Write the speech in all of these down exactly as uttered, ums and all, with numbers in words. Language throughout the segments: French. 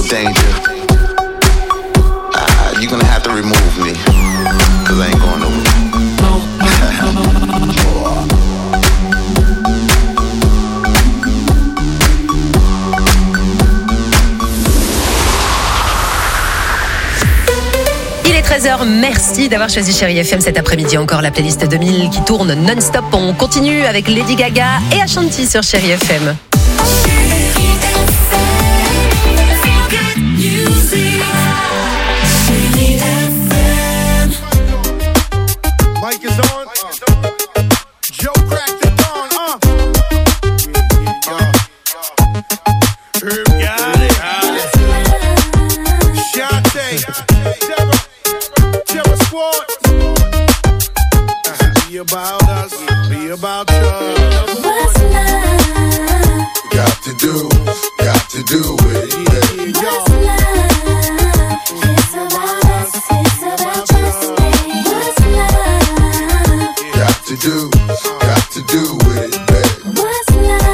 danger. Uh, you're gonna have to remove me, cause I ain't going nowhere. treize heures, merci d'avoir choisi Chérie F M cet après-midi. Encore la playlist deux mille qui tourne non-stop. On continue avec Lady Gaga et Ashanti sur Chérie F M. Mike is on. Joe cracked it on. Uh. Herb got it. Shantae. Terror Squad. Be about us. Be about us. What's love? Got to do. Got to do it. Yeah, yeah, What's love? It's about us. It's about trusting. What's love? got to do. Got to do with it, baby. What's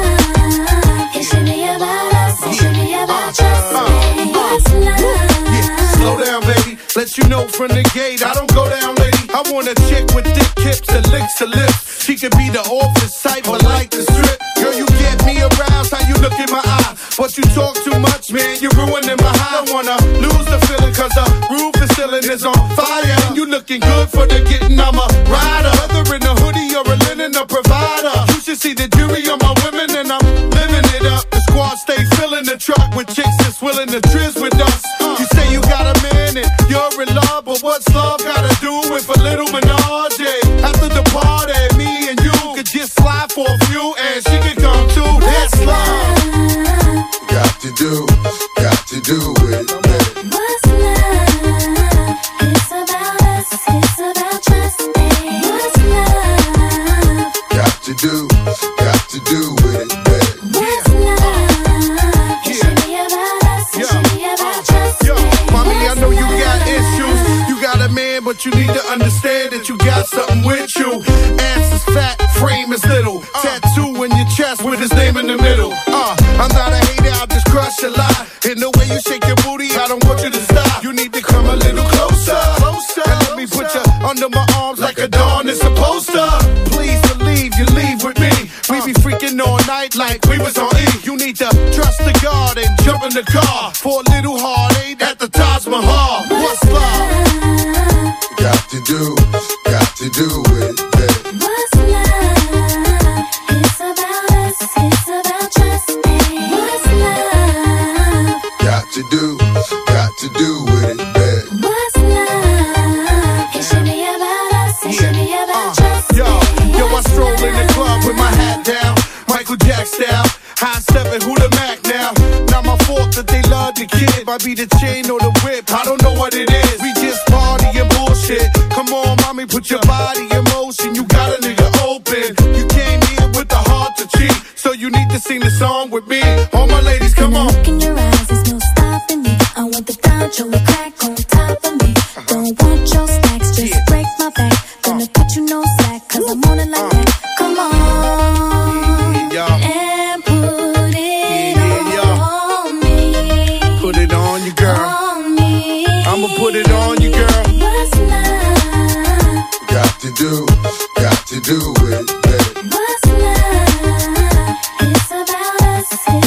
love? It should be about us. It should be about trusting. What's love? Yeah, slow down, baby. Let you know from the gate, I don't go down, lady. I want a chick with thick hips and licks her lips. She could be the office type, but like the strip. Girl, you get me aroused, how you look in my eye. But you talk too much, man, you're ruining my high. I don't wanna lose the feeling, cause the roof is ceiling is on fire. And you looking good for the getting, I'm a rider. Whether in a hoodie or a linen, a provider. You should see the jury on my women, and I'm living it up. The squad stay filling the truck with chicks that's willing to trizz with us. You say you got a man and you're in love, but what's love gotta do with a little menage? After the party, me and you could just slide for a few, and she could come too. That's love. Got to do, got to do with it, baby. What's love? It's about us. It's about trusting. What's love? Got to do, got to do with it, baby. What's love? It should be about us. It should be about trusting. Yo, mommy, I know you got issues. You got a man, but you need to understand that you got something with you. Ass is fat, frame is little. Tattoo in your chest with his name in the middle. Uh, I'm not a hater, I'll just crush a lot. In the way you shake your booty, I don't want you to stop. You need to come a little closer, closer. And let me put you under my arms like a dawn is supposed to. Please believe you leave with me. We be freaking all night like we was on E. You need to trust the God and jump in the car for a little heartache at the Taj Mahal. What's love? Got to do, got to do with it, baby. What's love? It's about us. It's about trusting. What's love? Got to do, got to do with it, baby. What's love? It should be about us. It should be about trusting. Yo, yo, I stroll in the club with my hat down, Michael Jack style. High stepping, who the Mac now? Not my fault that they love the kid. Might be the chain or the whip, I don't know what it is. We just party and bullshit. Come on, mommy, put your body in motion. You got a nigga open. You came here with the heart to cheat, so you need to sing the song with me. All my ladies, come on. Look in your eyes, there's no stopping me. I want the Doncho with crack on top of me. Don't want your stacks, just break my back. Gonna put you no slack, cause I'm on it like that. Come on. And put it on me. Put it on you, girl. On me. I'ma put it on you, girl. What's love? Got to do, got to do with it, baby. What's love? It's about us. It's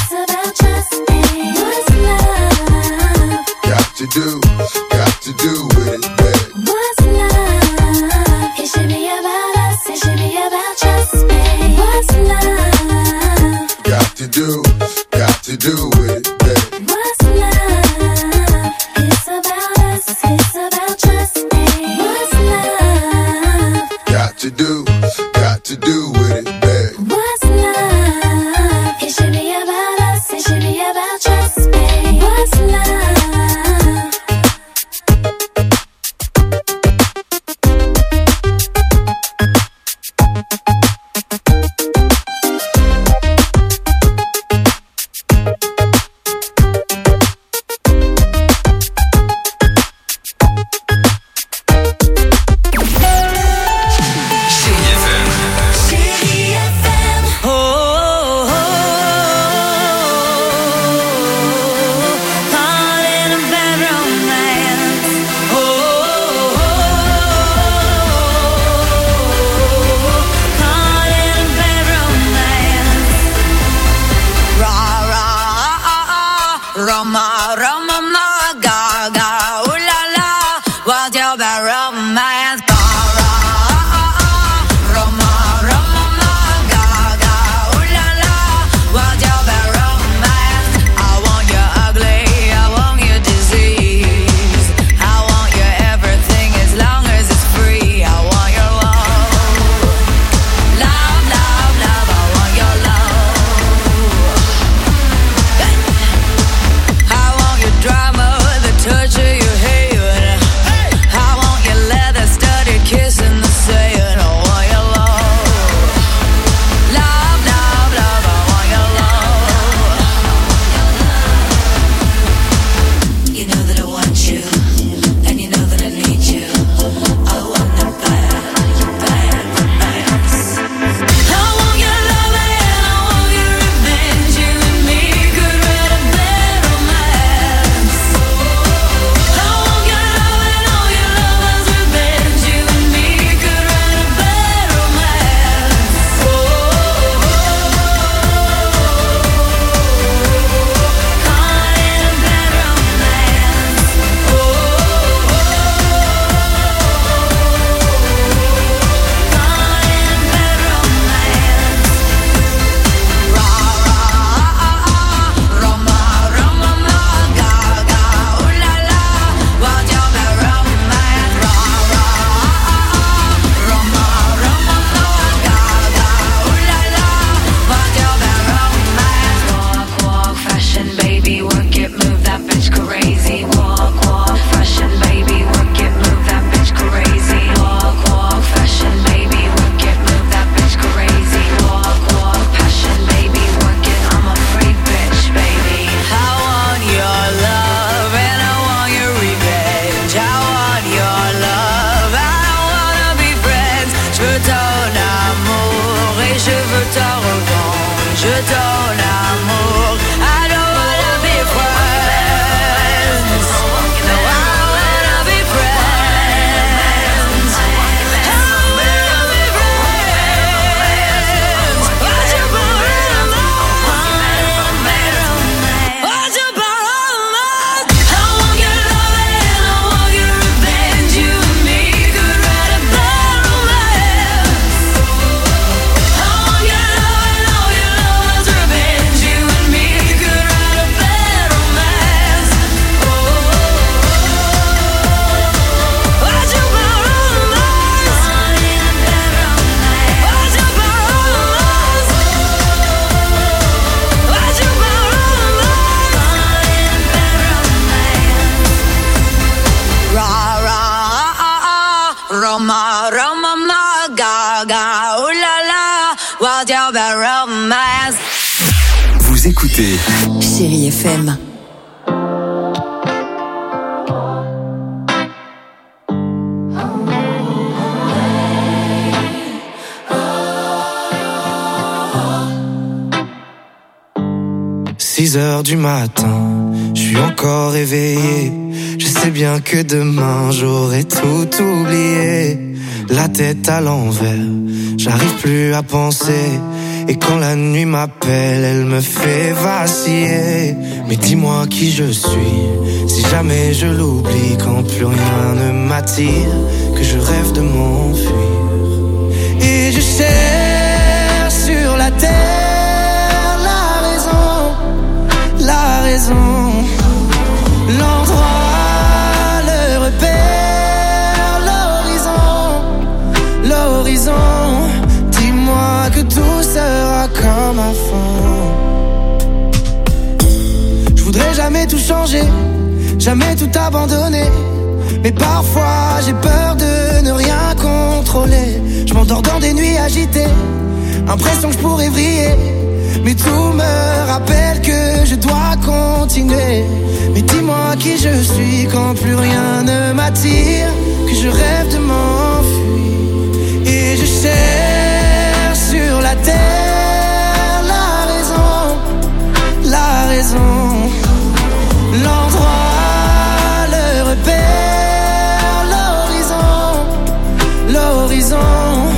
ton amour. I don't wanna be friends. No, I wanna be friends. I wanna be friends. What you borrow romance? What you borrow romance? I want your love and I want your revenge. You and me could write a bad romance. I want your love and all your love's revenge. You and me could write a bad romance. Oh, what you borrow romance? What you borrow romance? What you borrow romance? Ra ra ah ah Roma Roma ma ga ga ooh la la what you borrow romance. Vous écoutez Chérie F M. six heures du matin, je suis encore éveillé. Je sais bien que demain j'aurai tout oublié. La tête à l'envers, j'arrive plus à penser. Et quand la nuit m'appelle, elle me fait vaciller. Mais dis-moi qui je suis, si jamais je l'oublie. Quand plus rien ne m'attire, que je rêve de m'enfuir. Et je cherche sur la terre la raison, la raison, l'endroit, le repère, l'horizon, l'horizon. Dis-moi que tout sera comme avant. Je voudrais jamais tout changer, jamais tout abandonner. Mais parfois j'ai peur de ne rien contrôler. Je m'endors dans des nuits agitées, impression que je pourrais vriller. Mais tout me rappelle que je dois continuer. Mais dis-moi qui je suis quand plus rien ne m'attire, que je rêve de m'enfuir. Et je cherche sur la terre la raison, la raison, l'endroit, le repère, l'horizon, l'horizon.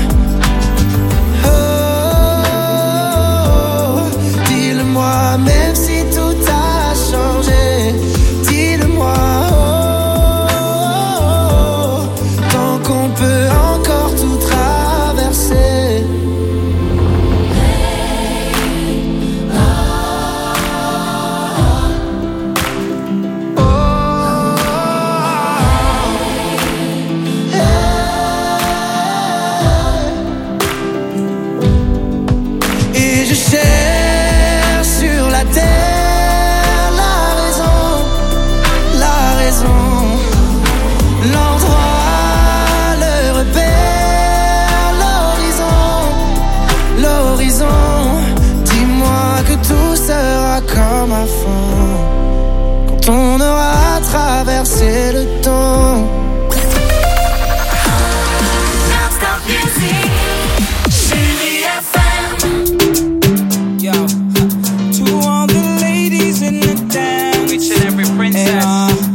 Même si tout a changé, dis-le-moi, oh, oh, oh, tant qu'on peut encore tout traverser. Oh, oh, oh, et je cherche l'endroit, le repère, l'horizon, l'horizon. Dis-moi que tout sera comme avant, quand on aura traversé le temps. Non-stop music, Chérie F M. Yo, to all the ladies in the dance, each and every princess. Yeah.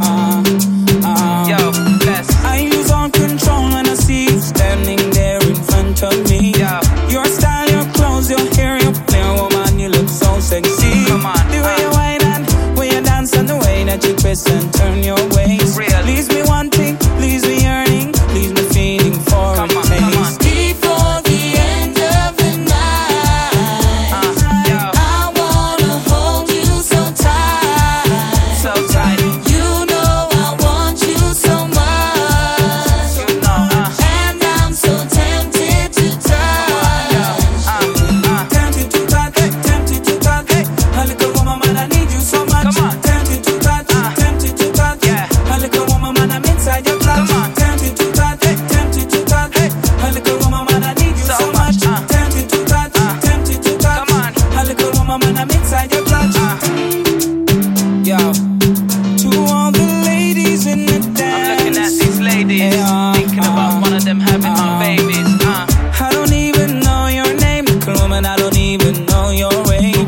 And turn your ways. Real. Leaves me wanting, leaves me yearning, leaves me feeling for come a on, taste. Come on. Before the end of the night, uh, yo. I wanna hold you so tight, so tight. You know I want you so much, you know, uh. and I'm so tempted to touch. Uh, uh. Tempted to touch, tempted to touch. Hey, a little woman, man, I need you so much. Come on. Tempted to touch. I don't even know your name, woman, I don't even know your way.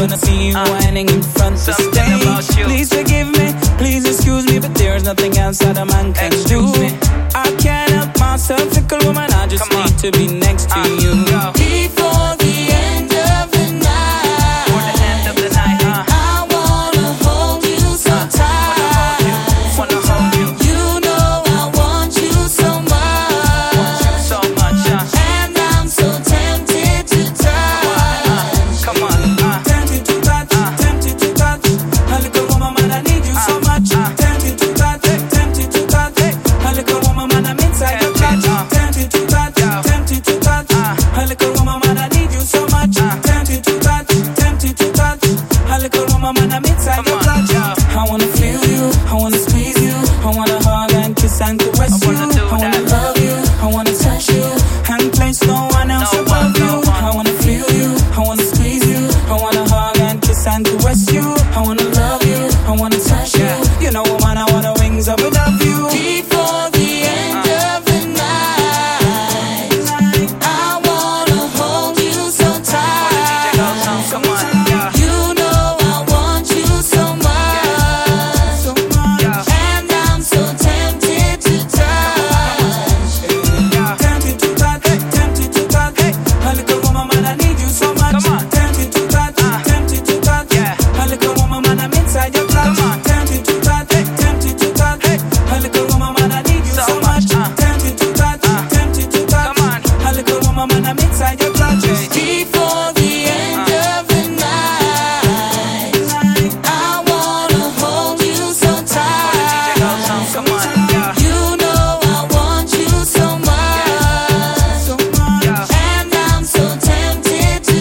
when I see you whining in front of the stage. Please forgive me, please excuse me, but there's nothing else that a man can do. I can't help myself, fickle woman, I just Come need to be next to Uh, you. go. Before the end of the night, For the end of the night, uh, I wanna hold you so tight. wanna hold you You know I want you so much, so much, uh, and I'm so tempted to touch. come on, uh, Tempted to touch, tempted to touch. A little woman, man, I need you so much. Tempted to touch, tempted to touch. A little woman, man, I'm inside your clutch. Tempted to touch, tempted to touch. A little woman, man, I need you so much. Tempted to touch, tempted to touch. A little woman, man, I'm inside your clutch. I wanna feel you, I wanna squeeze you, I wanna hug and kiss and caress you. wanna do I wanna that. love you, I wanna touch you, and place no one else No above one, no you. one. I wanna feel you, I wanna squeeze you, I wanna hug and kiss and caress you. I wanna love you, I wanna touch you. You know, woman, I wanna wings up above you. Before the end of the night, I wanna hold you so tight. come on, yeah. You know I want you so much, and I'm so tempted to touch. Tempted to touch, tempted to touch. A little woman, man, I need you so much. Come on. Tempted to touch, tempted to touch. Yeah. A little woman, man, I'm inside your clutch. Come on. Tempted to touch, tempted to touch. A little woman, man, I need you So so much. much, uh. Tempted to touch, tempted to touch. Come on. A little woman, man, I'm inside your clutch. Before the end of the night, I wanna hold you so tight. Come on, yeah. You know I want you so much, and I'm so tempted to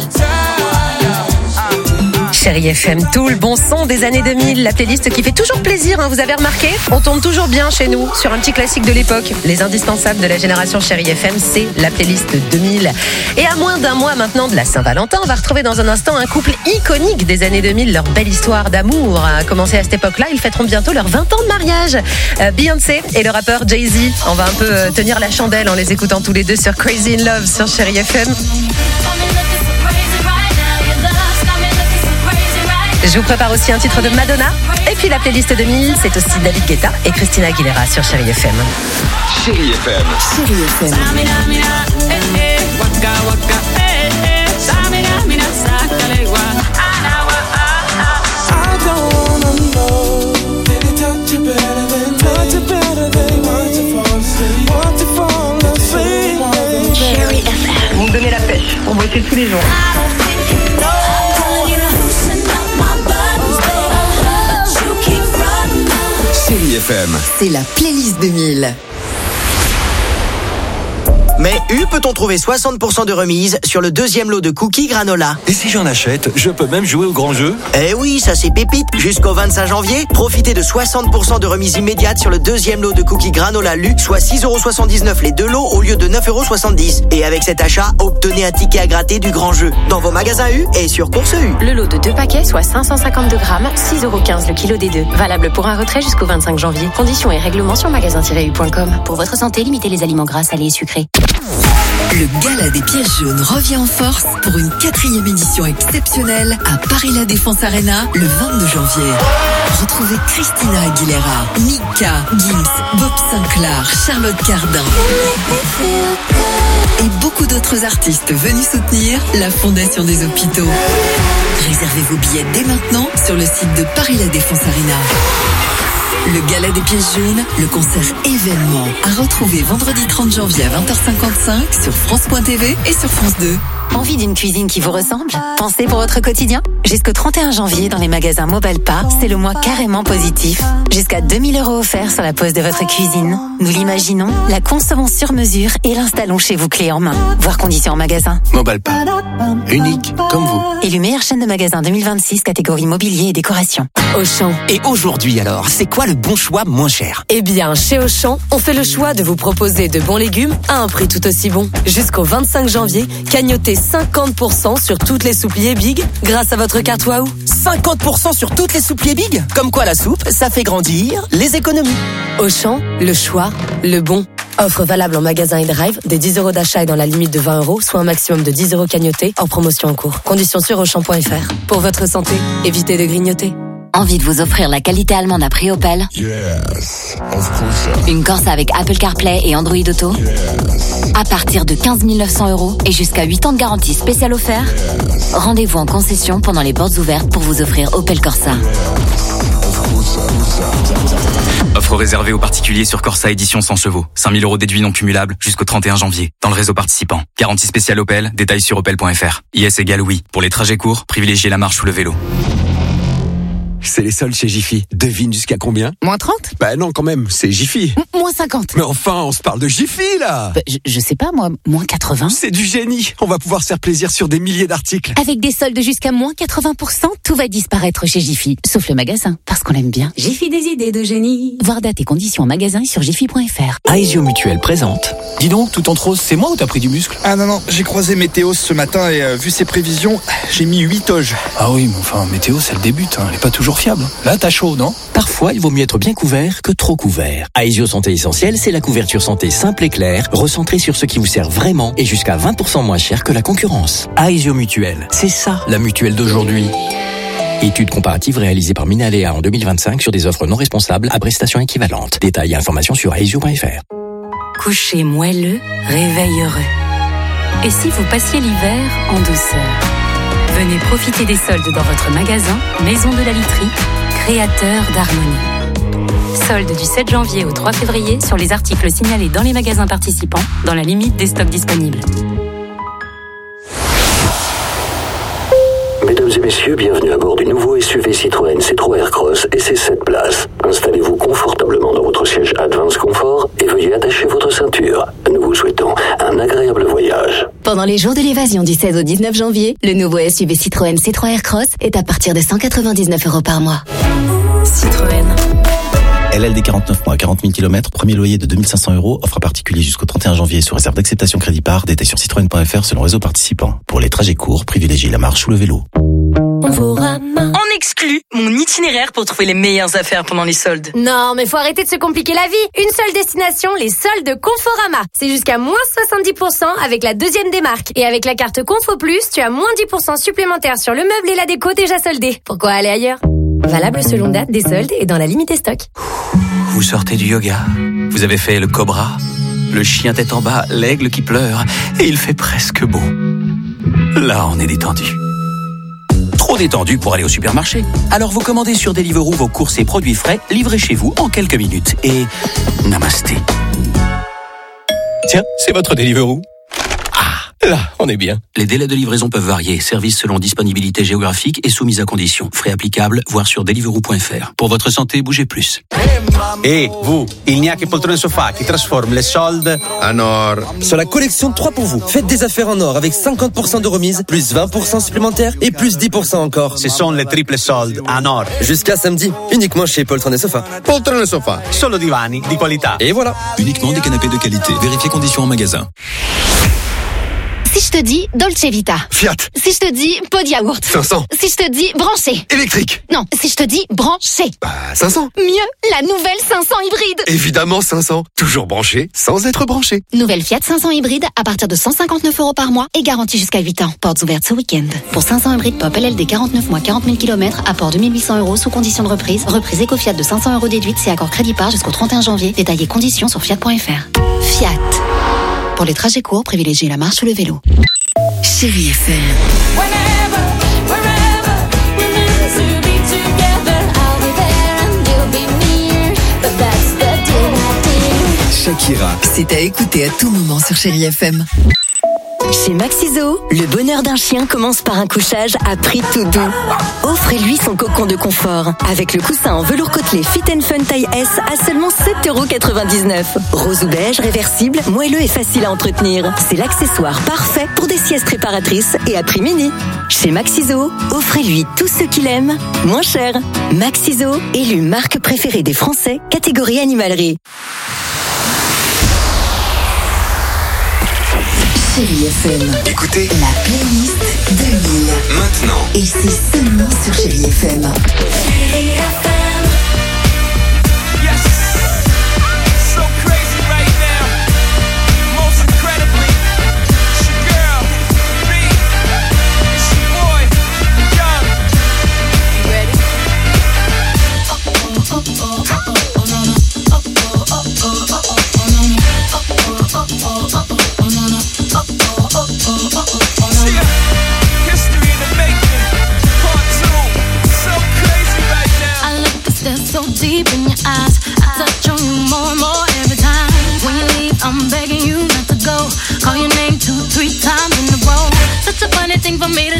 touch. Chérie F M, tout le bon son des années deux mille, la playlist qui fait toujours plaisir, hein, vous avez remarqué? On tourne toujours bien chez nous, sur un petit classique de l'époque. Les indispensables de la génération Chérie F M, c'est la playlist deux mille. Et à moins d'un mois maintenant de la Saint-Valentin, on va retrouver dans un instant un couple iconique des années deux mille. Leur belle histoire d'amour a commencé à cette époque-là. Ils fêteront bientôt leurs vingt ans de mariage. Euh, Beyoncé et le rappeur Jay-Z. On va un peu euh, tenir la chandelle en les écoutant tous les deux sur Crazy in Love sur Chérie F M. Je vous prépare aussi un titre de Madonna. Et puis la playlist deux mille, c'est aussi David Guetta et Christina Aguilera sur Chérie F M. Chérie F M. Chérie F M. I don't wanna know. Did he touch you better than touch you better than want to fall asleep? Want to fall asleep? Chérie F M. Vous me donnez la pêche pour bosser tous les jours. Chérie F M. C'est la playlist deux mille. Mais U, peut-on trouver soixante pour cent de remise sur le deuxième lot de cookies granola? Et si j'en achète, je peux même jouer au grand jeu? Eh oui, ça c'est pépite. Jusqu'au vingt-cinq janvier, profitez de soixante pour cent de remise immédiate sur le deuxième lot de cookies granola Lu, soit six euros soixante-dix-neuf les deux lots au lieu de neuf euros soixante-dix. Et avec cet achat, obtenez un ticket à gratter du grand jeu dans vos magasins U et sur Course U. Le lot de deux paquets, soit cinq cent cinquante-deux grammes, six euros quinze le kilo des deux. Valable pour un retrait jusqu'au vingt-cinq janvier. Conditions et règlements sur magasin tiret u point com. Pour votre santé, limitez les aliments gras, salés et sucrés. Le Gala des pièces jaunes revient en force pour une quatrième édition exceptionnelle à Paris La Défense Arena le vingt-deux janvier. Retrouvez Christina Aguilera, Mika, Gims, Bob Sinclair, Charlotte Cardin et beaucoup d'autres artistes venus soutenir la Fondation des Hôpitaux. Réservez vos billets dès maintenant sur le site de Paris La Défense Arena. Le Gala des pièces jaunes, le concert événement à retrouver vendredi trente janvier à vingt heures cinquante-cinq sur France point T V et sur France deux. Envie d'une cuisine qui vous ressemble? Pensez pour votre quotidien? Jusqu'au trente et un janvier, dans les magasins Mobalpa, c'est le mois carrément positif. Jusqu'à deux mille euros offerts sur la pose de votre cuisine. Nous l'imaginons, la concevons sur mesure et l'installons chez vous clé en main. Voir conditions en magasin. Mobalpa. Unique comme vous. Élu meilleure chaîne de magasins deux mille vingt-six, catégorie mobilier et décoration. Auchan. Et aujourd'hui alors, c'est quoi le bon choix moins cher? Eh bien, chez Auchan, on fait le choix de vous proposer de bons légumes à un prix tout aussi bon. Jusqu'au vingt-cinq janvier, cagnotez cinquante pour cent sur toutes les soupliers Big grâce à votre carte Waouh. cinquante pour cent sur toutes les soupliers Big? Comme quoi la soupe, ça fait grandir les économies. Auchan, le choix, le bon. Offre valable en magasin et drive, des dix euros d'achat et dans la limite de vingt euros, soit un maximum de dix euros cagnotés, en promotion en cours. Conditions sur auchan point f r. Pour votre santé, évitez de grignoter. Envie de vous offrir la qualité allemande à prix Opel? Yes, of course. Une Corsa avec Apple CarPlay et Android Auto? Yes. À partir de quinze mille neuf cents euros et jusqu'à huit ans de garantie spéciale offert? Yes. Rendez-vous en concession pendant les portes ouvertes pour vous offrir Opel Corsa. Offre réservée aux particuliers sur Corsa édition cent chevaux. cinq mille euros déduits non cumulables jusqu'au trente et un janvier. Dans le réseau participant. Garantie spéciale Opel, détails sur opel point f r. I S égale oui. Pour les trajets courts, privilégiez la marche ou le vélo. C'est les soldes chez Jiffy. Devine jusqu'à combien? Moins trente? Bah non, quand même, c'est Jiffy. M- moins cinquante. Mais enfin, on se parle de Jiffy, là. Bah, je, je sais pas, moi, moins quatre-vingts. C'est du génie. On va pouvoir se faire plaisir sur des milliers d'articles. Avec des soldes jusqu'à moins quatre-vingts pour cent, tout va disparaître chez Jiffy. Sauf le magasin, parce qu'on l'aime bien. Jiffy des idées de génie. Voir date et conditions en magasin sur jiffy point f r. Aesio Mutuel présente. Dis donc, tout en rose, c'est moi ou t'as pris du muscle? Ah non, non, j'ai croisé Météo ce matin et euh, vu ses prévisions, j'ai mis huit toges. Ah oui, mais enfin, Météo, c'est le début, hein. Elle est pas toujours fiable. Là, t'as chaud, non? Parfois, il vaut mieux être bien couvert que trop couvert. Aesio Santé Essentielle, c'est la couverture santé simple et claire, recentrée sur ce qui vous sert vraiment et jusqu'à vingt pour cent moins cher que la concurrence. Aesio Mutuel, c'est ça, la mutuelle d'aujourd'hui. Étude comparative réalisée par Minalea en deux mille vingt-cinq sur des offres non responsables à prestations équivalentes. Détails et informations sur aesio point f r. Coucher moelleux, réveil heureux. Et si vous passiez l'hiver en douceur? Venez profiter des soldes dans votre magasin Maison de la Literie, créateur d'harmonie. Soldes du sept janvier au trois février sur les articles signalés dans les magasins participants, dans la limite des stocks disponibles. Mesdames et messieurs, bienvenue à bord du nouveau S U V Citroën C trois Aircross et ses sept places. Installez-vous confortablement dans votre siège Advance Confort et veuillez attacher votre ceinture. Nous vous souhaitons un agréable voyage. Pendant les jours de l'évasion du seize au dix-neuf janvier, le nouveau S U V Citroën C trois Aircross est à partir de cent quatre-vingt-dix-neuf euros par mois. Citroën. L L D quarante-neuf mois, quarante mille kilomètres, premier loyer de deux mille cinq cents euros, offre à particulier jusqu'au trente et un janvier sous réserve d'acceptation crédit par, détail sur citroën point f r selon réseau participant. Pour les trajets courts, privilégiez la marche ou le vélo. On exclut mon itinéraire pour trouver les meilleures affaires pendant les soldes. Non, mais faut arrêter de se compliquer la vie. Une seule destination, les soldes Conforama. C'est jusqu'à moins soixante-dix pour cent avec la deuxième démarque. Et avec la carte Confo Plus, tu as moins dix pour cent supplémentaire sur le meuble et la déco déjà soldés. Pourquoi aller ailleurs? Valable selon date des soldes et dans la limite des stocks. Vous sortez du yoga, vous avez fait le cobra, le chien tête en bas, l'aigle qui pleure, et il fait presque beau. Là, on est détendu. Trop détendu pour aller au supermarché. Alors vous commandez sur Deliveroo vos courses et produits frais, livrés chez vous en quelques minutes. Et namasté. Tiens, c'est votre Deliveroo. Là, on est bien. Les délais de livraison peuvent varier. Service selon disponibilité géographique et soumise à conditions. Frais applicables, voir sur deliveroo point f r. Pour votre santé, bougez plus. Et vous, il n'y a que Poltrone Sofa qui transforme les soldes en or. Sur la collection trois pour vous, faites des affaires en or avec cinquante pour cent de remise, plus vingt pour cent supplémentaires et plus dix pour cent encore. Ce sont les triples soldes en or. Jusqu'à samedi, uniquement chez Poltrone Sofa. Poltrone Sofa. Solo divani di qualità. Et voilà. Uniquement des canapés de qualité. Vérifiez conditions en magasin. Si je te dis Dolce Vita. Fiat. Si je te dis pot de yaourt. cinq cents. Si je te dis branché. Électrique. Non, si je te dis branché. Bah, cinq cents. Mieux, la nouvelle cinq cents hybride. Évidemment cinq cents. Toujours branché, sans être branché. Nouvelle Fiat cinq cents hybride à partir de cent cinquante-neuf euros par mois et garantie jusqu'à huit ans. Portes ouvertes ce week-end. Pour cinq cents hybrides Pop L L D quarante-neuf mois, quarante mille kilomètres, apport deux mille huit cents euros sous condition de reprise. Reprise Eco-Fiat de cinq cents euros déduite, c'est accord crédit par jusqu'au trente et un janvier. Détaillés conditions sur fiat point f r. Fiat. Pour les trajets courts, privilégiez la marche ou le vélo. Chérie F M. Shakira, c'est à écouter à tout moment sur Chérie F M. Chez Maxiso, le bonheur d'un chien commence par un couchage à prix tout doux. Offrez-lui son cocon de confort avec le coussin en velours côtelé Fit and Fun taille S à seulement sept euros quatre-vingt-dix-neuf. Rose ou beige, réversible, moelleux et facile à entretenir. C'est l'accessoire parfait pour des siestes réparatrices et à prix mini. Chez Maxiso, offrez-lui tout ce qu'il aime, moins cher. Maxiso, élu marque préférée des Français, catégorie animalerie. Chérie F M. Écoutez la playlist deux mille. Maintenant. Et c'est seulement sur Chérie F M. Chérie F M. Yes. So crazy right now.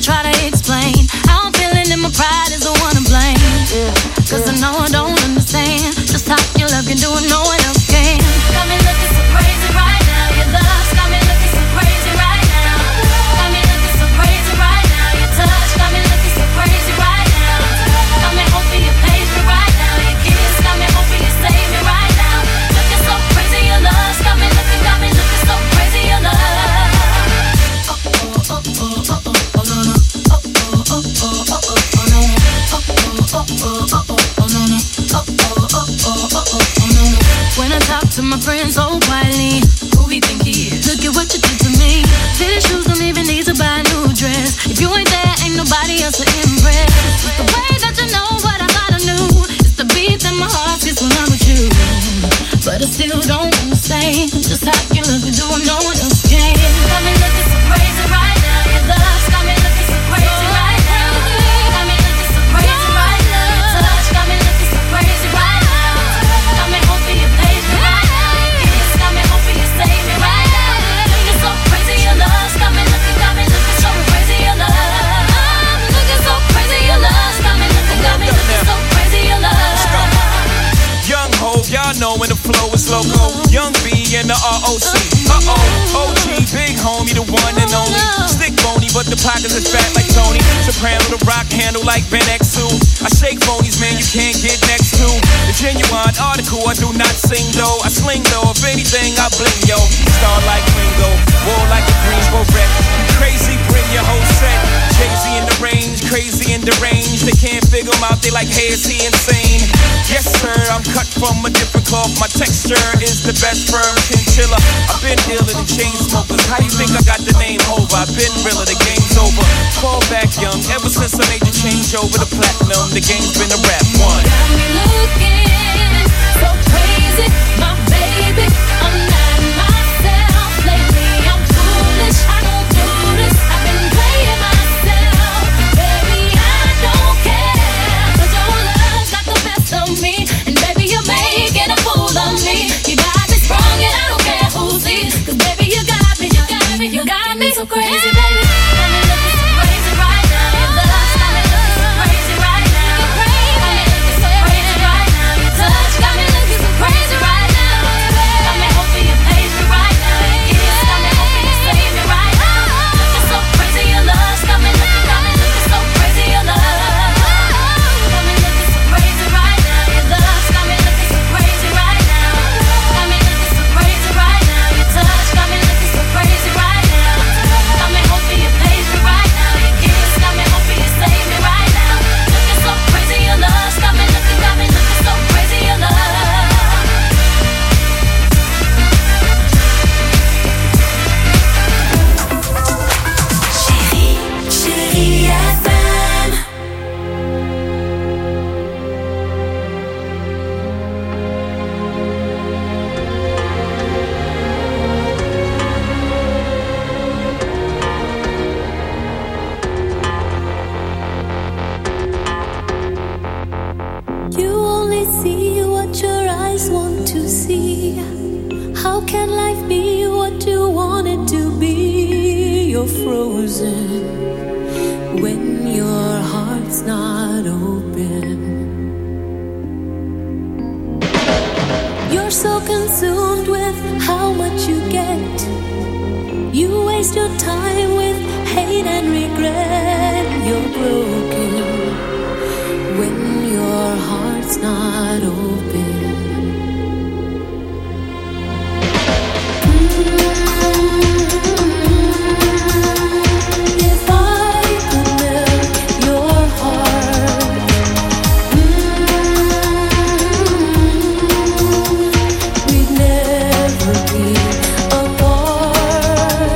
to try to explain how I'm feeling and my pride is the one to blame. Cause I know I don't understand just how your love can do it, no one else can. Got me looking so crazy right now. Your love's got me looking so crazy right now. Got me looking so crazy right now. Your touch got me looking so crazy right now. Got me hoping you page me right now. Your kiss got me hoping you save me right now. Looking so crazy, your love's got me looking, got me looking so crazy, your love. When I talk to my friends so quietly, who he think he is? Look at what you did to me. Fitted shoes don't even need to buy a new dress. If you ain't there, ain't nobody else to impress. It's the way that you know what I thought I knew. It's the beat that my heart gets when I'm with you. But I still don't understand just how you look and do what no one else can. Got me looking so crazy right now. Your love's got me looking so crazy right now. Got me looking so crazy right now. Your touch got me looking so crazy right now. Got me hoping you page me right now. Your kiss got me hoping you save me right now. Looking so crazy, your love's got me looking, got me looking so crazy, your love. I'm looking so crazy, your love's got me looking, got me looking so crazy, your love. Young Hov, y'all know when the flow is loco. Young B and the R O C. Uh-oh, O G, big homie, the one and only. Stick bony, but the pockets is fat like Tony. Soprano, the rock handle like Ben X two. I shake phonies, man, you can't get next to. The genuine article, I do not sing though. I sling though, if anything, I bling, yo. Star like Ringo, war like a Greensboro wreck. Crazy, bring your whole set. Jay-Z in the range, crazy in the range. They can't figure him out, they like, hey, is he insane? Yes, sir, I'm cut from a different cloth. My texture is the best firm chinchilla. I've been dealing in chain smokers. How you think I got the name over? I've been realer, the game's over. Fall back young, ever since I made the change over to platinum, the game's been a rap one. Got me looking so crazy, my baby. I'm not myself lately. I'm foolish, I don't do this. I've been playing myself, baby. I don't care, 'cause your love got the best of me, and baby you're making a fool of me. You got me sprung and I don't care who sees, 'cause baby you got me, you got me, you got me so crazy, baby. Got me looking so crazy right now. Your love's got me looking so crazy right now. Got me looking so crazy right now. Your touch got me looking so crazy right now. Got me hoping you page me right now. Your kiss got me hoping you save me right now. Looking so crazy, your love's got me looking, got me looking so crazy, your love. Got me looking so crazy right now. Your love's got me looking so crazy right now. Got me looking so crazy right now. Your touch got me looking so crazy right now. Got me hoping you page me right now. Your kiss got me hoping you save me right now. Looking so crazy, your love's got me looking, got me looking so crazy, your love. Chérie, chérie F M. You only see what your eyes want to see. How can life be what you want it to be? You're frozen when your heart's not open. You're so consumed with how much you get. You waste your time with hate and regret. You're broken when your heart's not open. If I could melt your heart, we'd never be apart.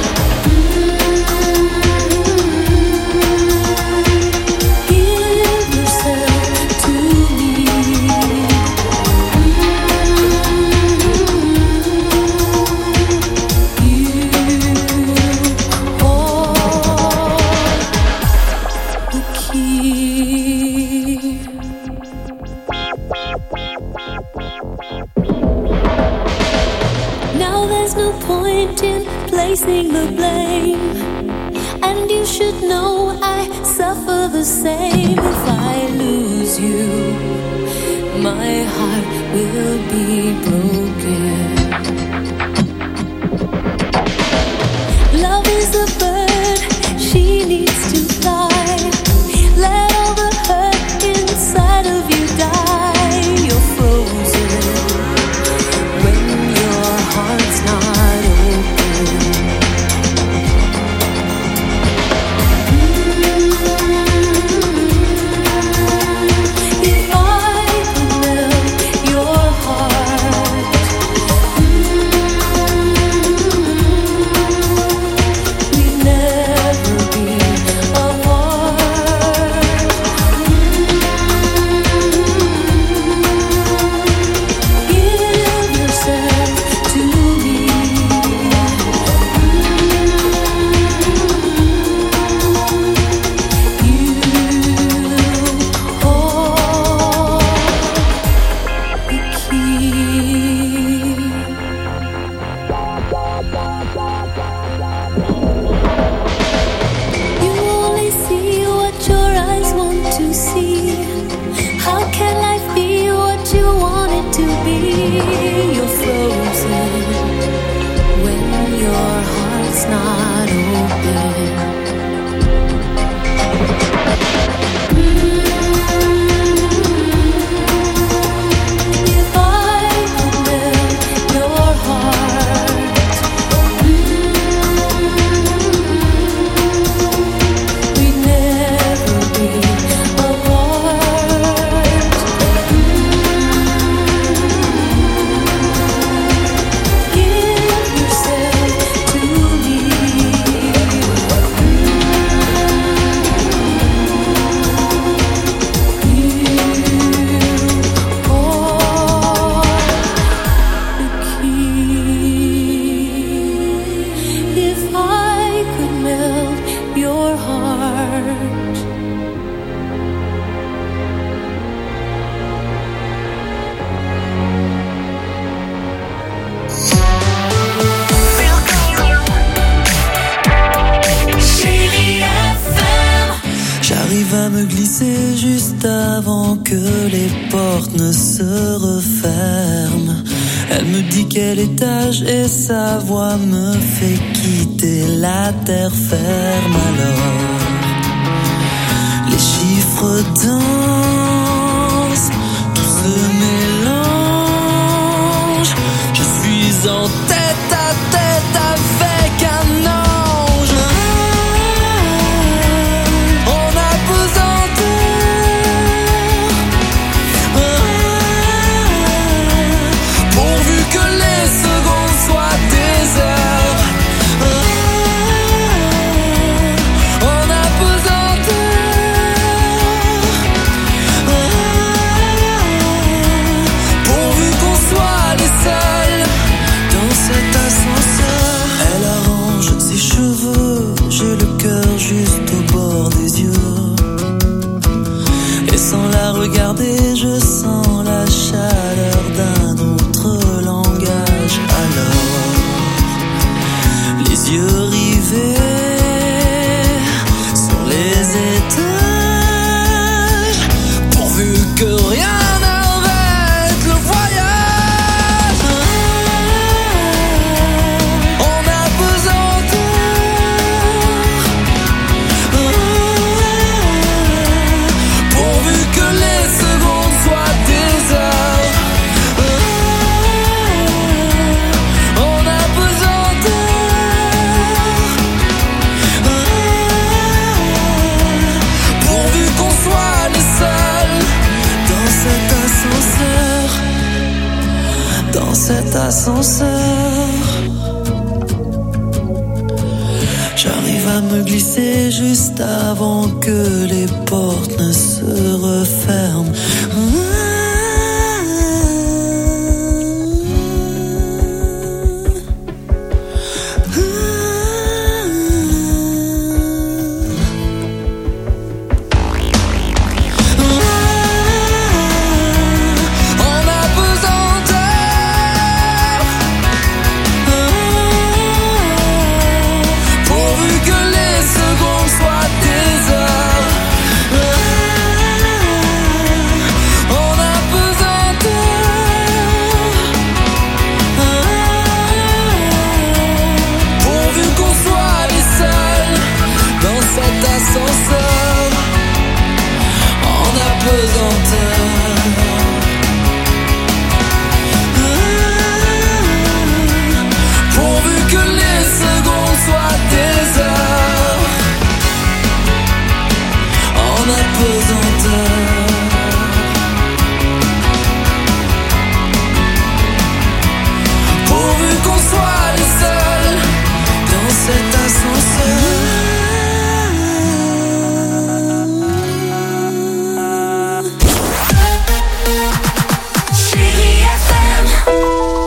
Give yourself to me. Now there's no point in placing the blame, And you should know I suffer the same. If I lose you, my heart will be broken. Love is a bird, she needs to fly. Let all the hurt inside of you die. You're frozen when your heart's not open. If I could melt your heart, we'd never be apart. Give yourself to me. You only see what your eyes want to see. How can life be what you want it to be? You're frozen when your heart's not open. If I could melt your heart, we'd never be apart. Give yourself to me. If I could melt your heart. J'arrive à me glisser juste avant que les portes ne se referment. Elle me dit quel étage et sa voix me fait quitter la terre ferme. Alors, les chiffres dansent, tout se mélange. Je suis en tête à tête avec un ange. On a pesanteur, pourvu que les secondes soient des heures. On a pesanteur, pourvu qu'on soit les seuls dans cet ascenseur. Elle arrange ses cheveux, j'ai le cœur juste au bord des yeux. Et sans la regarder, je sens la chaleur d'un autre langage. Alors, les yeux rivés sur les étages, pourvu que rien n'arrête le voyage. On a pesanteur, pourvu que les secondes soient des heures. On a pesanteur, pourvu qu'on soit les seuls dans cet ascenseur, dans cet ascenseur. J'arrive à me glisser juste avant que les portes ne se referment. On a pesanteur, pourvu que les secondes cet ascenseur en apesanteur. Pourvu que les secondes soient des heures en apesanteur. Pourvu qu'on soit les seuls dans cet ascenseur. Chérie F M.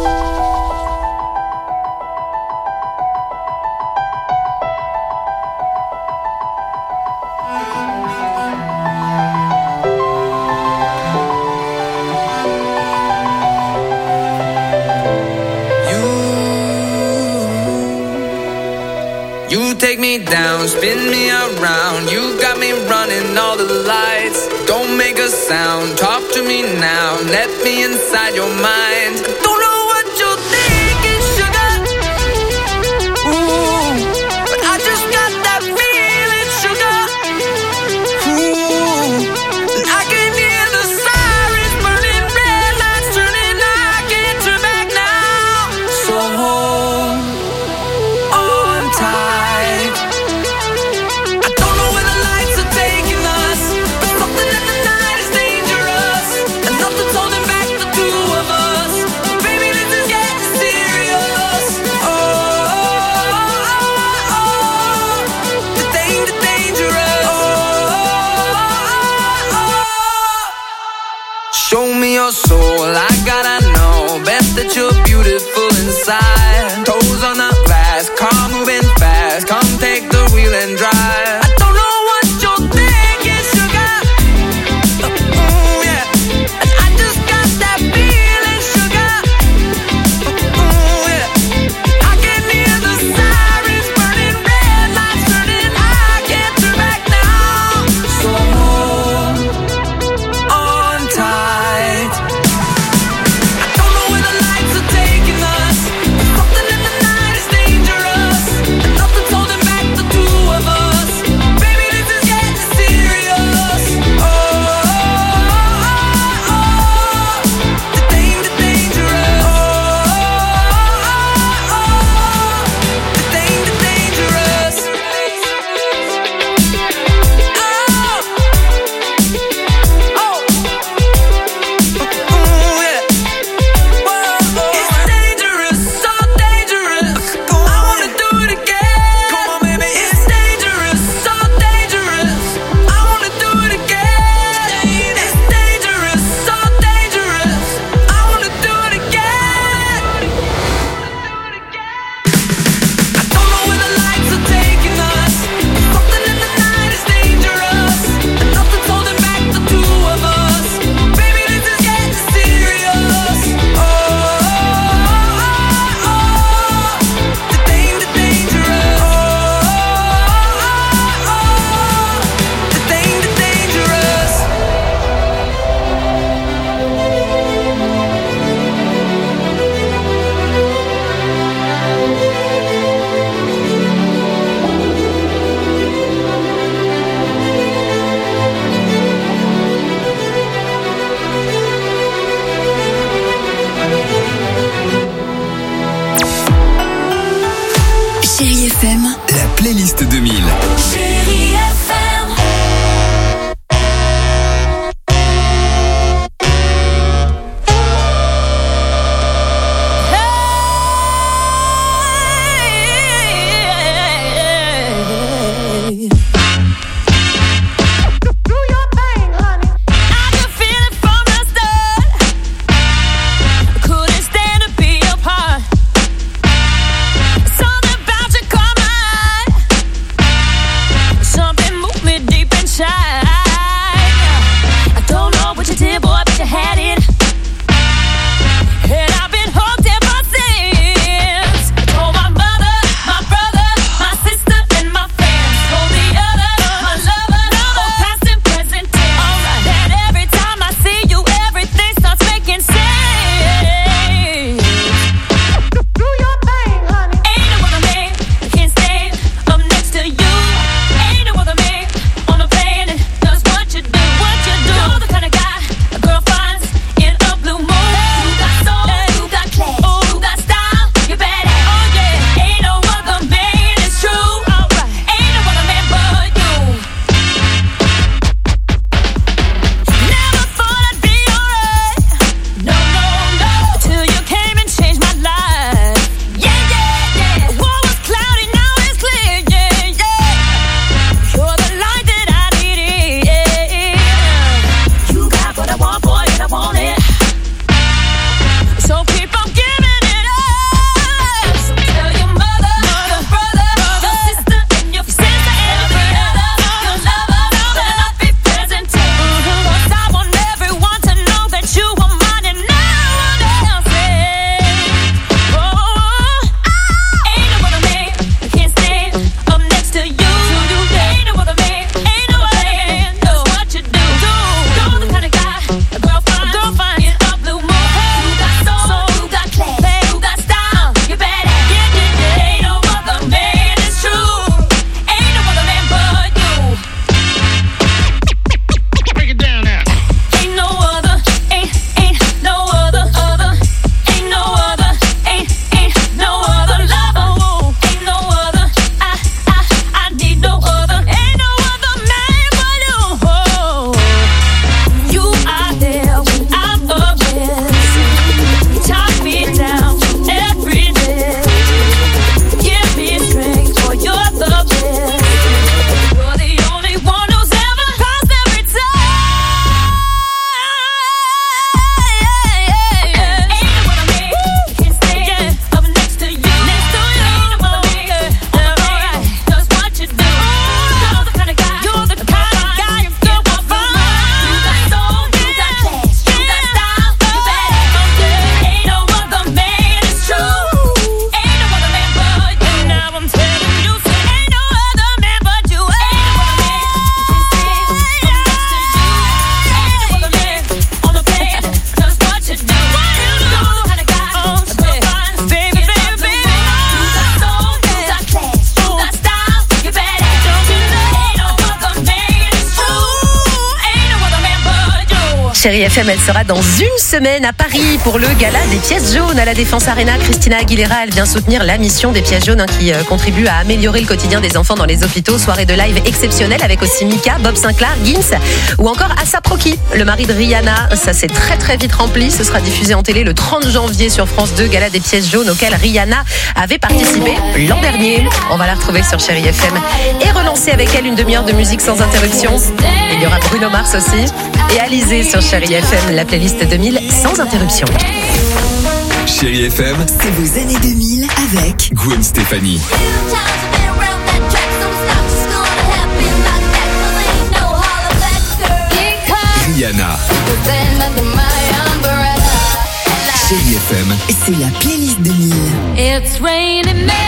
You take me down, spin me around. You got me running all the lights. Don't make a sound, talk to me now. Let me inside your mind. Don't know what you're thinking, sugar. Ooh, but I just got that feeling, sugar. Ooh, and I can hear the sirens burning, red lights turning. I can't turn back now. So hold on tight. Show me your soul, I gotta know. Bet that you're beautiful inside. Toes on the glass, car moving fast. Come take the wheel and drive. I don't know what you're thinking, sugar. Ooh, yeah. And I just got that feeling, sugar. Ooh, yeah. I can hear the sirens burning, red lights turning. I can't turn back now. So hold on tight. La playlist deux mille. Chérie F M. Ain't no other Chérie F M, elle sera dans une semaine à Paris pour le gala des pièces jaunes à la Défense Arena. Christina Aguilera, elle vient soutenir la mission des pièces jaunes hein, qui euh, contribue à améliorer le quotidien des enfants dans les hôpitaux. Soirée de live exceptionnelle avec aussi Mika, Bob Sinclair, Gims ou encore Asap Rocky, le mari de Rihanna. Ça s'est très très vite rempli. Ce sera diffusé en télé le trente janvier sur France deux, gala des pièces jaunes auquel Rihanna avait participé l'an dernier. On va la retrouver sur Chérie F M et relancer avec elle une demi-heure de musique sans interruption. Il y aura Bruno Mars aussi et Alizé sur Chérie F M, la playlist deux mille sans interruption. Chérie F M, C'est vos années deux mille avec Gwen Stefani. Rihanna. Chérie F M, c'est la playlist deux mille. It's raining men.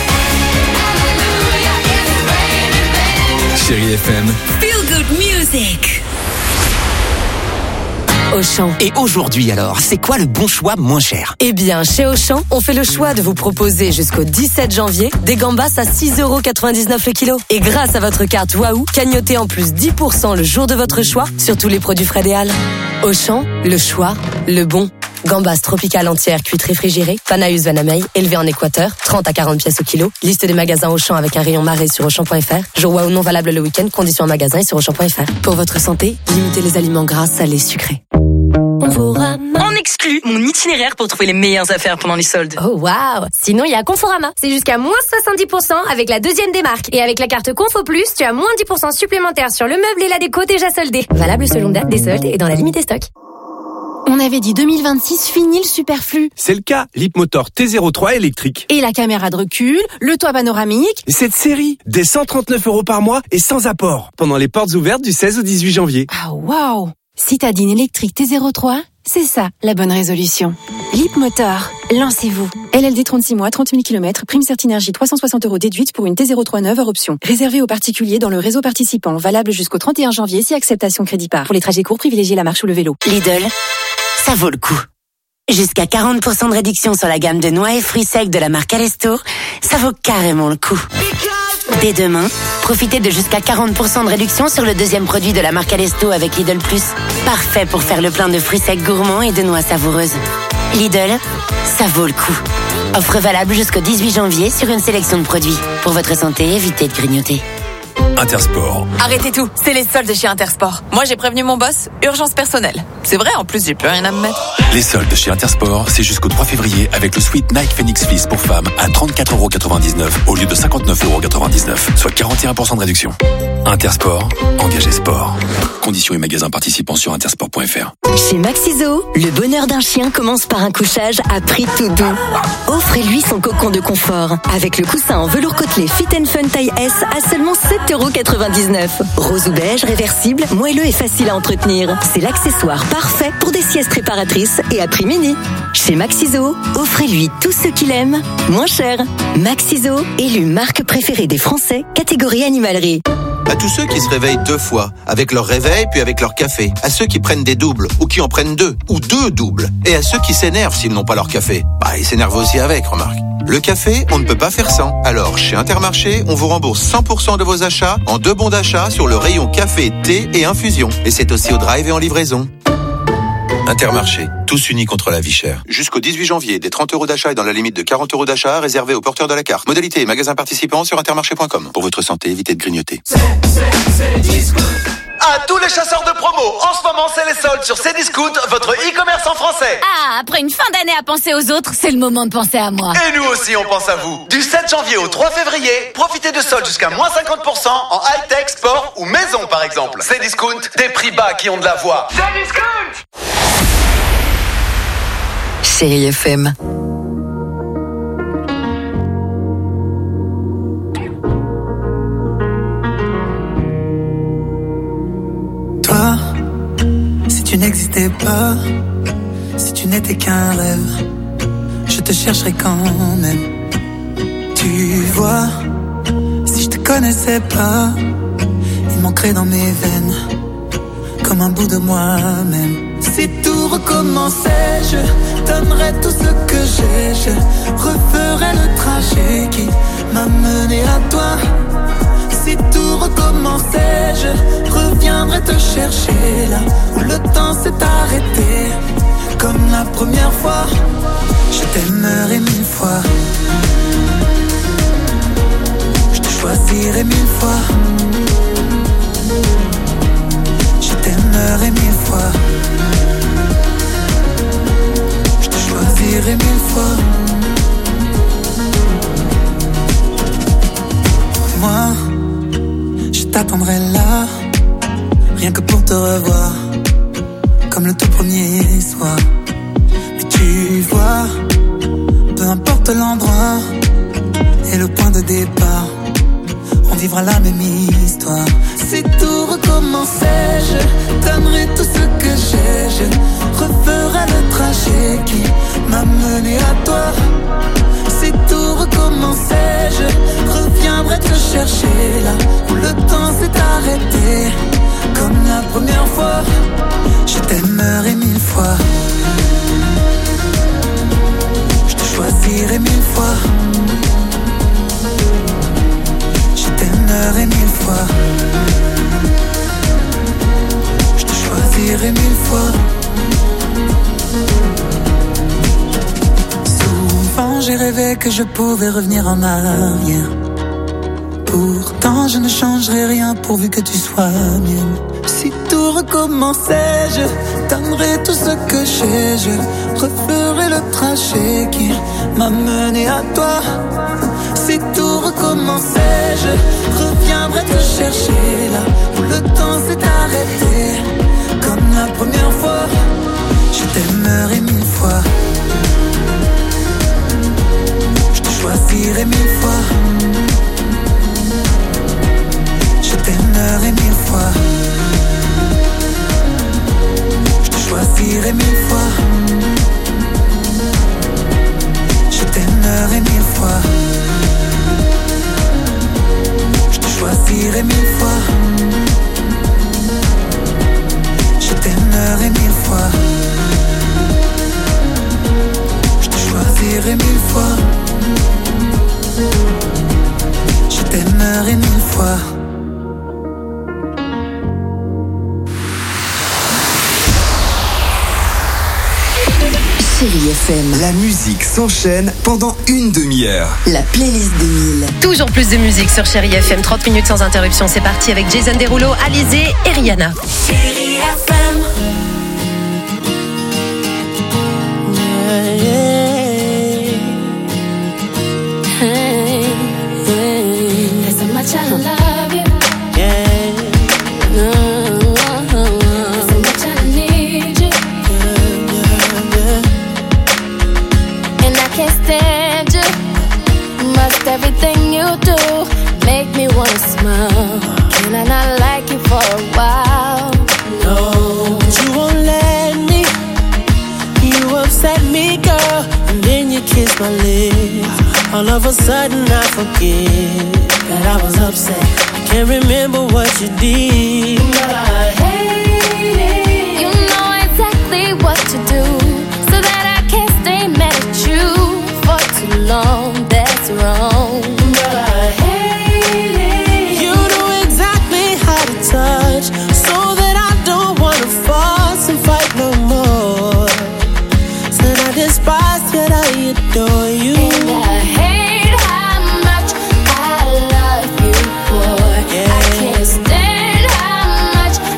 Chérie F M. Feel good music. Auchan. Et aujourd'hui alors, c'est quoi le bon choix moins cher? Eh bien, chez Auchan, on fait le choix de vous proposer jusqu'au dix-sept janvier des gambas à six euros quatre-vingt-dix-neuf le kilo. Et grâce à votre carte Waouh, cagnotez en plus dix pour cent le jour de votre choix sur tous les produits Fred et Al. Auchan, le choix, le bon. Gambas tropicales entières cuites réfrigérées, Panaeus Vanamei, élevées en Équateur, trente à quarante pièces au kilo. Liste des magasins Auchan avec un rayon marée sur Auchan point F R. Jour Waouh non valable le week-end, conditions en magasin et sur Auchan point F R. Pour votre santé, limitez les aliments gras, salés, sucrés. En exclut mon itinéraire pour trouver les meilleures affaires pendant les soldes. Oh waouh. Sinon, il y a Conforama. C'est jusqu'à moins soixante-dix pour cent avec la deuxième démarque. Et avec la carte Confo Plus, tu as moins dix pour cent supplémentaires sur le meuble et la déco déjà soldés. Valable selon date des soldes et dans la limite des stocks. On avait dit deux mille vingt-six, fini le superflu. C'est le cas, l'Hipmotor T zéro trois électrique. Et la caméra de recul, le toit panoramique. Et cette série, des cent trente-neuf euros par mois et sans apport. Pendant les portes ouvertes du seize au dix-huit janvier. Ah waouh. Si t'as dit une électrique T zéro trois, c'est ça la bonne résolution. Leapmotor, lancez-vous. L L D trente-six mois, trente mille kilomètres, prime Certinergie trois cent soixante euros déduite pour une T zéro trois neuve hors option. Réservé aux particuliers dans le réseau participant, valable jusqu'au trente et un janvier si acceptation crédit par. Pour les trajets courts, privilégiez la marche ou le vélo. Lidl, ça vaut le coup. Jusqu'à quarante pour cent de réduction sur la gamme de noix et fruits secs de la marque Alesto, ça vaut carrément le coup. Dès demain, profitez de jusqu'à quarante pour cent de réduction sur le deuxième produit de la marque Alesto avec Lidl Plus. Parfait pour faire le plein de fruits secs gourmands et de noix savoureuses. Lidl, ça vaut le coup. Offre valable jusqu'au dix-huit janvier sur une sélection de produits. Pour votre santé, évitez de grignoter. Intersport. Arrêtez tout, c'est les soldes chez Intersport. Moi j'ai prévenu mon boss, urgence personnelle. C'est vrai, en plus j'ai plus rien à me mettre. Les soldes chez Intersport, c'est jusqu'au trois février avec le sweat Nike Phoenix Fleece pour femmes à trente-quatre euros quatre-vingt-dix-neuf au lieu de cinquante-neuf euros quatre-vingt-dix-neuf, soit quarante et un pour cent de réduction. Intersport, engagé sport. Conditions et magasins participants sur intersport point F R. Chez Maxiso, le bonheur d'un chien commence par un couchage à prix tout doux. Offrez-lui son cocon de confort avec le coussin en velours côtelé Fit and Fun taille S à seulement sept euros quatre-vingt-dix-neuf. Rose ou beige, réversible, moelleux et facile à entretenir. C'est l'accessoire parfait pour des siestes réparatrices et à prix mini. Chez Maxiso, offrez-lui tout ce qu'il aime, moins cher. Maxiso, élu marque préférée des Français, catégorie animalerie. À tous ceux qui se réveillent deux fois, avec leur réveil puis avec leur café. À ceux qui prennent des doubles, ou qui en prennent deux, ou deux doubles. Et à ceux qui s'énervent s'ils n'ont pas leur café. Bah, ils s'énervent aussi avec, remarque. Le café, on ne peut pas faire sans. Alors, chez Intermarché, on vous rembourse cent pour cent de vos achats en deux bons d'achat sur le rayon café, thé et infusion. Et c'est aussi au drive et en livraison. Intermarché, tous unis contre la vie chère. Jusqu'au dix-huit janvier, des trente euros d'achat et dans la limite de quarante euros d'achat réservés aux porteurs de la carte. Modalité et magasins participants sur intermarché point com. Pour votre santé, évitez de grignoter. À tous les chasseurs de promo, en ce moment c'est les soldes sur Cdiscount, votre e-commerce en français. Ah, après une fin d'année à penser aux autres, c'est le moment de penser à moi. Et nous aussi on pense à vous. Du sept janvier au trois février, profitez de soldes jusqu'à moins cinquante pour cent en high-tech, sport ou maison par exemple. Cdiscount, des prix bas qui ont de la voix. Cdiscount. Chérie F M. Toi, si tu n'existais pas, si tu n'étais qu'un rêve, je te chercherais quand même. Tu vois, si je te connaissais pas, il manquerait dans mes veines comme un bout de moi-même. Si tout recommençait, je donnerais tout ce que j'ai. Je referais le trajet qui m'a mené à toi. Si tout recommençait, je reviendrais te chercher là où le temps s'est arrêté. première fois, je t'aimerai mille fois. Je te choisirai mille fois. Je t'aimerai mille fois. Je te choisirai mille fois. Moi, je t'attendrai là, rien que pour te revoir, comme le tout premier soir. Mais tu vois, peu importe l'endroit et le point de départ, on vivra la même histoire. Si tout recommençait, je donnerai tout ce que j'ai. Je referai le trajet qui m'a mené à toi. Si tout recommençait, je reviendrai te chercher là où le temps s'est arrêté. Comme la première fois, je t'aimerai mille fois. Je te choisirai mille fois. Je t'aimerai mille fois. Je te choisirai mille fois. Souvent j'ai rêvé que je pouvais revenir en arrière. Pourtant je ne changerai rien pourvu que tu sois mienne. Si tout recommençait, je donnerai tout ce que j'ai. Je referai le trajet qui m'a mené à toi. Si tout recommençait, je reviendrai te chercher là où le temps s'est arrêté. Comme la première fois, je t'aimerai mille fois. Je te choisirai mille fois. Je t'aimerai mille fois. Je te choisirai mille fois. Je t'aimerai mille fois. Je te choisirai mille fois. Je t'aimerai mille fois. Je te choisirai mille fois. Je t'aimerai mille fois. Chérie F M. La musique s'enchaîne pendant une demi-heure. La playlist des mille. Toujours plus de musique sur Chérie F M, trente minutes sans interruption, c'est parti avec Jason Derulo, Alizé et Rihanna. Chérie F M. Yeah, yeah. Hey, hey. There's so much I love you. Yeah. No, there's so much I need you. Yeah, yeah, yeah. And I can't stand you. Must everything you do make me wanna smile. Can I not like you for a while? No, but you won't let me. You upset me, girl, and then you kiss my lips. All of a sudden I forget that I was upset. I can't remember what you did, but I hate it. You know exactly what to do, so that I can't stay mad at you for too long. That's wrong, but I hate it. You know exactly how to touch, so that I don't wanna fuss and fight no more. Said I despise, yet I adore you. And I hate how much I love you, boy. Yeah. I can't stand how much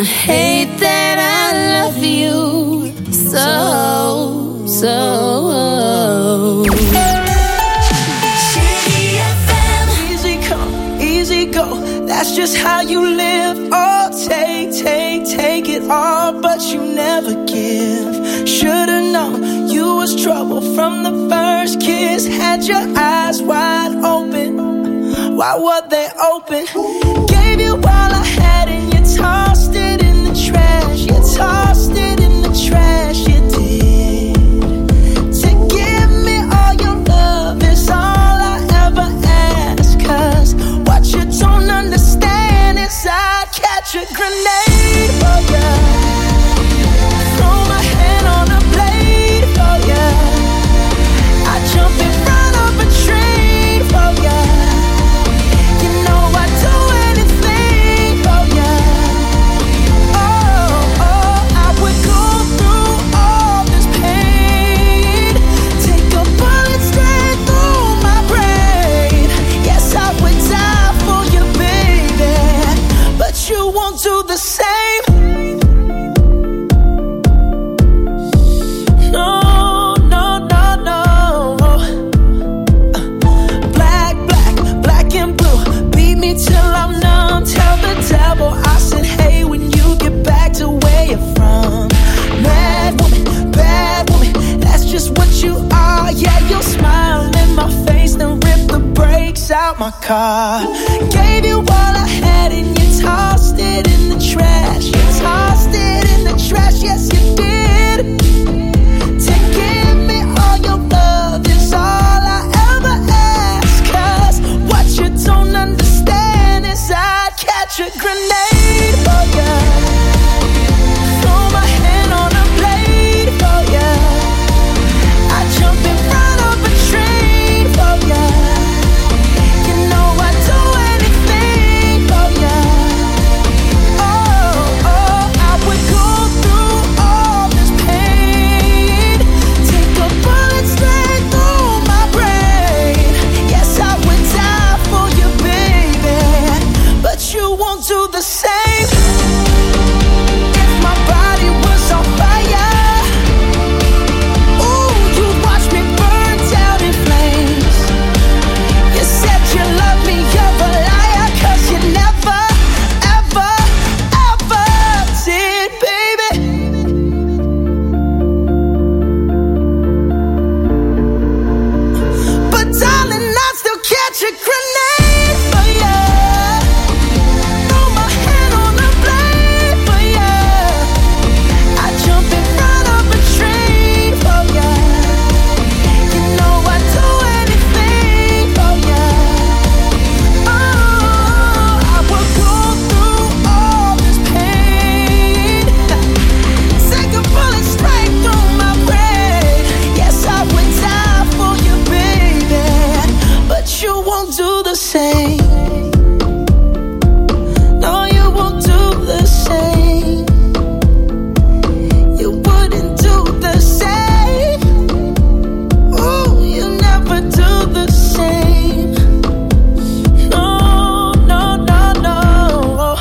hate that I love you so, so. City F M. Easy come, easy go. That's just how you live. Oh, take, take, take it all, but you never give. Should've known you was trouble from the first kiss. Had your eyes wide open. Why were they open? Gave you all I had and you tossed it in the trash. You tossed it in the trash. You did. To give me all your love is all I ever ask. Cause what you don't understand is I'd catch a grenade for ya. Throw my hand on a blade for ya. I jump in front of a train for ya. You know I'd do anything for ya. Oh, oh, I would go through all this pain. Take a bullet straight through my brain. Yes, I would die for you, baby. But you won't do the same. No, no, no, no. Black, black, black and blue. Beat me till I'm numb. Tell the devil I said, hey, when you get back to where you're from. Mad woman, bad woman, that's just what you are. Yeah, you'll smile in my face, then rip the brakes out my car. Gave you all I had and you tossed it in the trash. You tossed it in the trash, yes you did. To give me all your love is all I ever ask. Cause what you don't understand is I'd catch a grenade for ya. Throw my hand on a blade for ya. I jump in front of a train for ya. You know I'd do anything for ya. Oh, oh, I would go through all this pain. Take a bullet straight through my brain. Yes, I would die for you, baby. But you won't do the same. If my body was on fire, ooh, you'd watch me burn down in flames. You said you love me, you're a liar. Cause you never, ever, ever did, baby. But darling, I'd still catch a grenade for ya. Throw my hand on a blade for ya. I jump in front of a train for ya. You know I'd do anything for ya. Oh, I would go through all this pain. Take a bullet straight through my brain. Yes, I would die for you, baby. But you won't do the same. No, you won't do the same. You wouldn't do the same. Oh, you never do the same. No, no, no, no.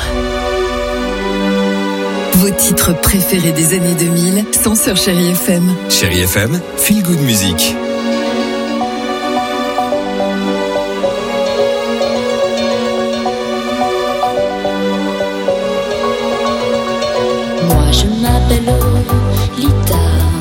Vos titres préférés des années deux mille sont sur Chérie F M. Chérie F M, feel good music. Moi je m'appelle Lolita,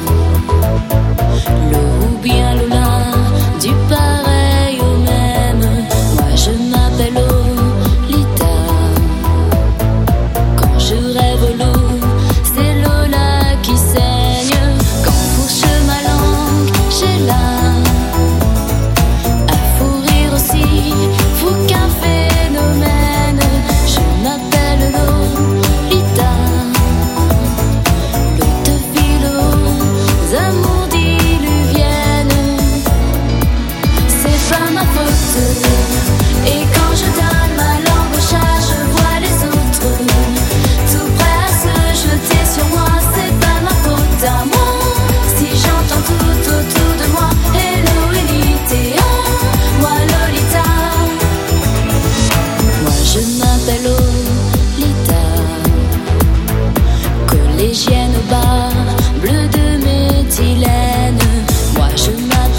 Lo ou bien Lola, du pareil au même. Moi je m'appelle Lolita. Quand je rêve l'eau, c'est Lola qui saigne. Quand fourche ma langue, j'ai la à fourrir aussi, fou qu'un phénomène. Je m'appelle Lolita. L'eau de ville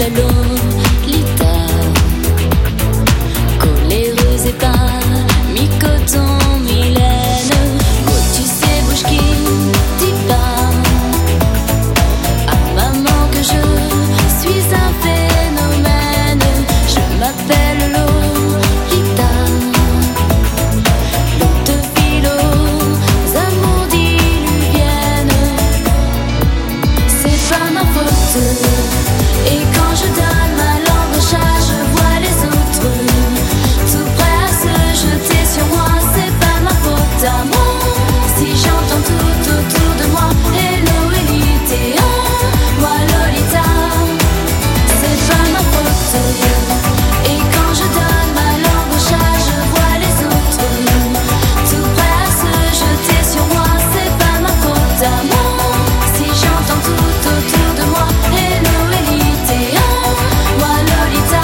m'appelle Lolita. Coléreuse et pas mi-coton, mi-laine. Oh, tu sais, bouge qui dit pas à maman que je suis un phénomène. Je m'appelle Lolita. L'eau de philo, amours diluviennes. C'est pas ma faute. Et quand je donne ma langue au chat, je vois les autres tout prêts à se jeter sur moi. C'est pas ma faute à moi. Si j'entends tout autour de moi, hello Elite, oh, moi Lolita. C'est pas ma faute. Et quand je donne ma langue au chat, je vois les autres tout prêts à se jeter sur moi. C'est pas ma faute à moi. Si j'entends tout autour de moi, hello Elite, oh, moi Lolita.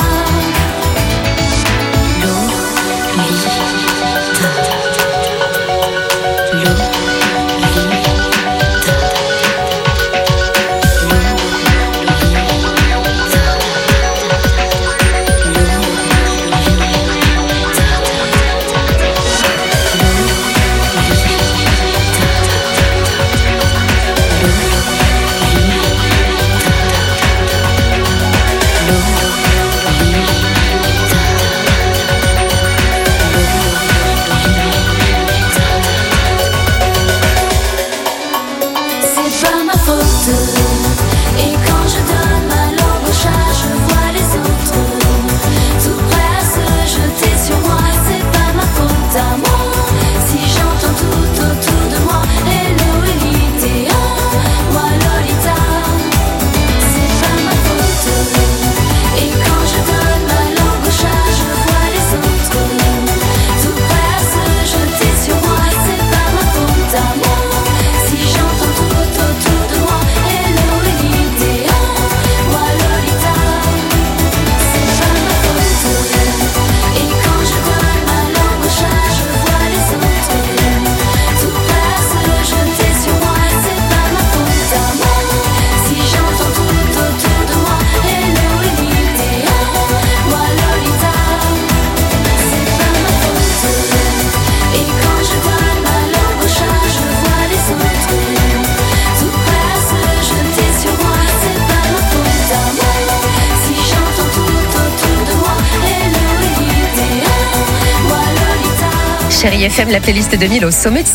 C'est pas ma faute. Et quand je donne ma langue au chat, je vois les autres tout prêts à se jeter sur moi. C'est pas ma faute à moi. Si j'entends tout autour de moi, hello Elite, oh, moi Lolita. C'est pas ma faute. Et quand je donne ma langue au chat, je vois les autres tout prêts à se jeter sur moi. C'est pas ma faute à moi. Si j'entends tout autour de moi, hello Elite, oh, moi Lolita. C'est pas ma faute. Et quand je donne ma langue au chat, je vois les autres tout prêts à se jeter sur moi. C'est pas ma faute à moi. Si j'entends tout autour de moi, hello Elite, oh, moi Lolita. C'est pas ma faute. Et quand je donne ma langue au chat, je vois les autres tout prêts à se jeter sur moi. C'est pas ma faute à moi. Si j'entends tout autour de moi, hello Elite, oh, moi Lolita. Chérie F M, la playlist de Mille au sommet de